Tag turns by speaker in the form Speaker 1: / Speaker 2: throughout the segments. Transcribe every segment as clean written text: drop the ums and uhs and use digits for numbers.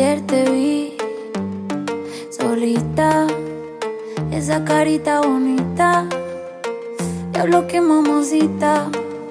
Speaker 1: Ayer te vi solita, esa carita bonita. Diablo, qué mamacita.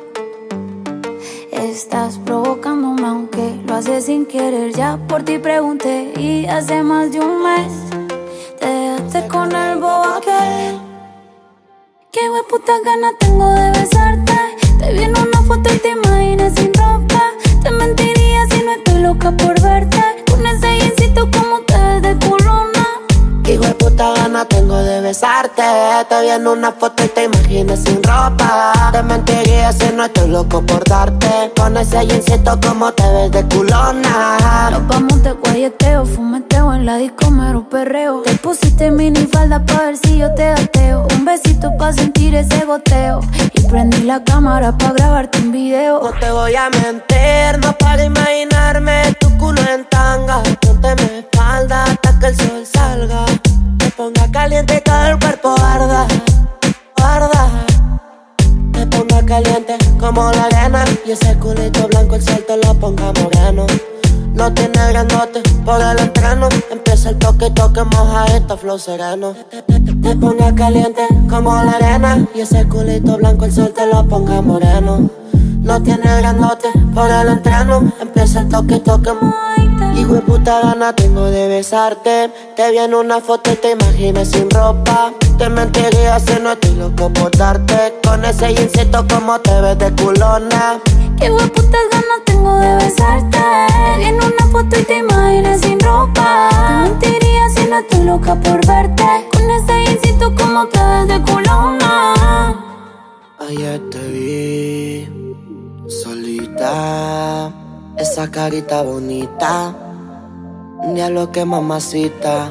Speaker 1: Estás provocándome aunque lo haces sin querer. Ya por ti pregunté y hace más de un mes te dejaste con el bobo aquel. Qué hueputa gana tengo de besarte. Te vi en una foto y te imaginas sin ropa. Te mentiría si no estoy loca por verte. Con ese jeansito como te ves de culona.
Speaker 2: Qué hijueputa gana tengo de besarte. Te vi en una foto y te imaginas sin ropa. Te mentiría si no estoy loco por darte. Con ese jeansito como te ves de culona.
Speaker 1: Nos vamos de guayeteo, fumeteo en la disco, mero perreo. Te pusiste minifalda pa' ver si yo te gateo. Un besito pa' sentir ese goteo. Y prendí la cámara pa' grabarte un video.
Speaker 2: No te voy a mentir, no para imaginarme tu culo en tanga. Ponte mi espalda hasta que el sol salga. Me ponga caliente y todo el cuerpo arda, arda. Me ponga caliente como la arena. Y ese culito blanco el sol te lo ponga moreno. No tiene grandote por el entreno. Empieza el toque, toque, moja esta flow sereno. Te ponga caliente como la arena. Y ese culito blanco el sol te lo ponga moreno. No tiene grandote por el entreno. Empieza el toque, toque, hijo de puta gana tengo de besarte. Te vi en una foto y te imaginas sin ropa. Te mentiría si no estoy loco por darte. Con ese jeansito como te ves de culona.
Speaker 1: Qué hueputas ganas tengo de besarte. Te vi en una foto y te imaginas sin ropa. Te mentiría si no estoy loca por verte. Con ese jeansito como te ves de culona.
Speaker 2: Ayer te vi solita, esa carita bonita. Diablo, que mamacita.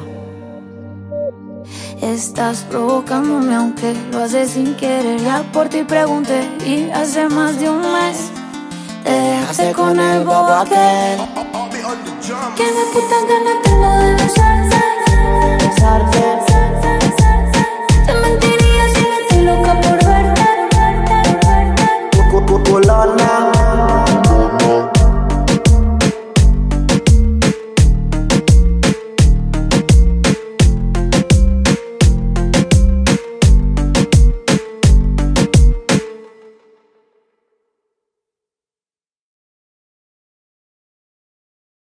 Speaker 1: Estás provocándome aunque lo haces sin querer. Ya por ti pregunté y hace más de un mes te dejaste con el bobo aquel. Qué de puta gana tengo